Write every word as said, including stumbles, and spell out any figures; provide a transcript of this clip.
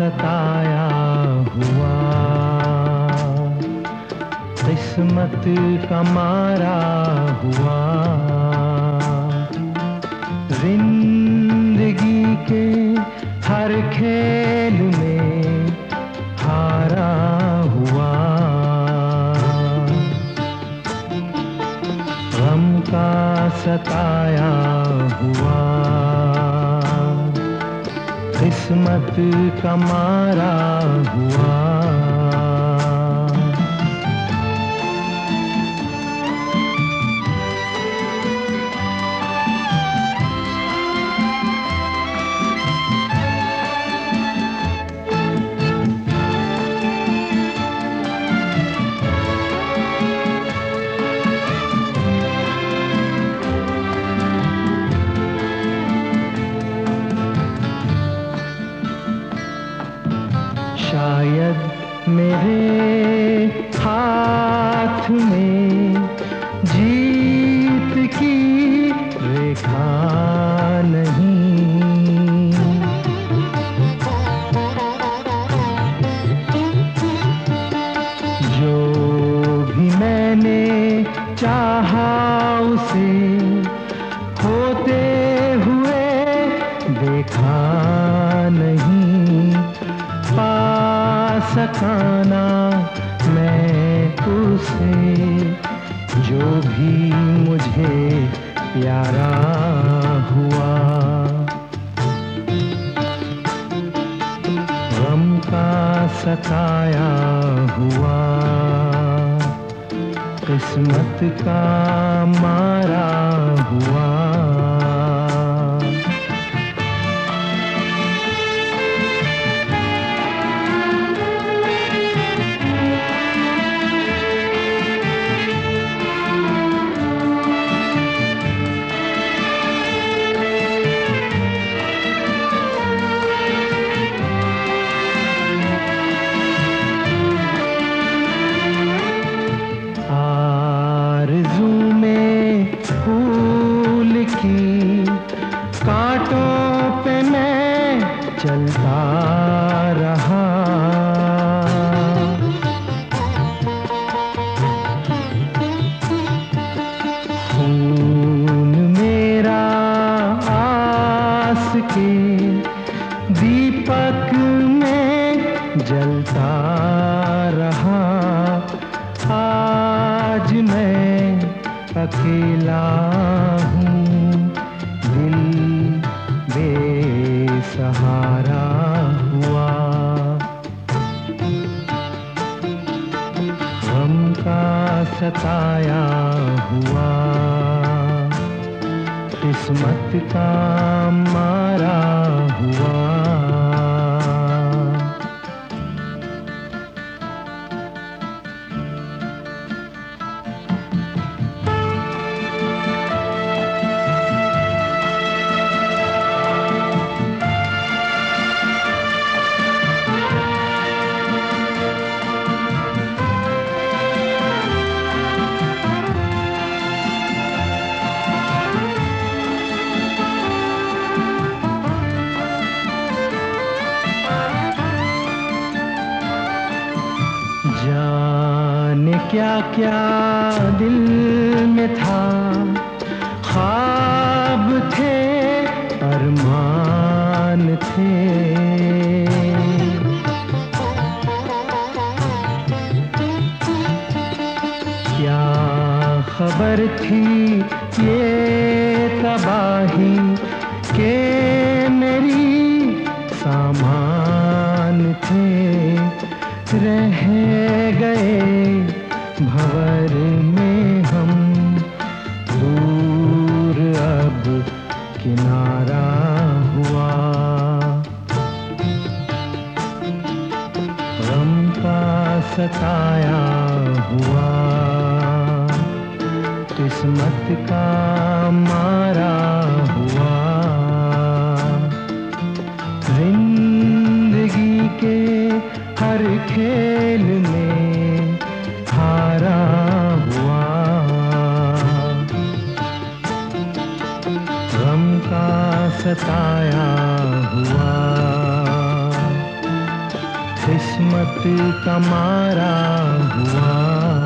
सताया हुआ, किस्मत का मारा हुआ, जिंदगी के हर खेल में हारा हुआ, गम का सताया हुआ, किस्मत का मारा हुआ। शायद मेरे हाथ में जीत की रेखा नहीं, जो भी मैंने चाहा उसे होते हुए देखा नहीं, पा सकाना मैं उसे जो भी मुझे प्यारा हुआ, गम का सताया हुआ, किस्मत का मारा हुआ। फूल की कांटों पे मैं चलता रहा, खून मेरा आस के दीपक में जलता रहा, आज मैं अकेला हूँ, दिल बेसहारा हुआ, गम का सताया हुआ, किस्मत का मारा हुआ। जाने क्या क्या दिल में था, ख्वाब थे अरमान थे, क्या खबर थी ये तबाही के मेरी सामान थे, रह गए भंवर में हम, दूर अब किनारा हुआ, गम का सताया हुआ, किस्मत का मारा हुआ, जिंदगी के हर खेल में हारा हुआ, गम का सताया हुआ, का मारा हुआ।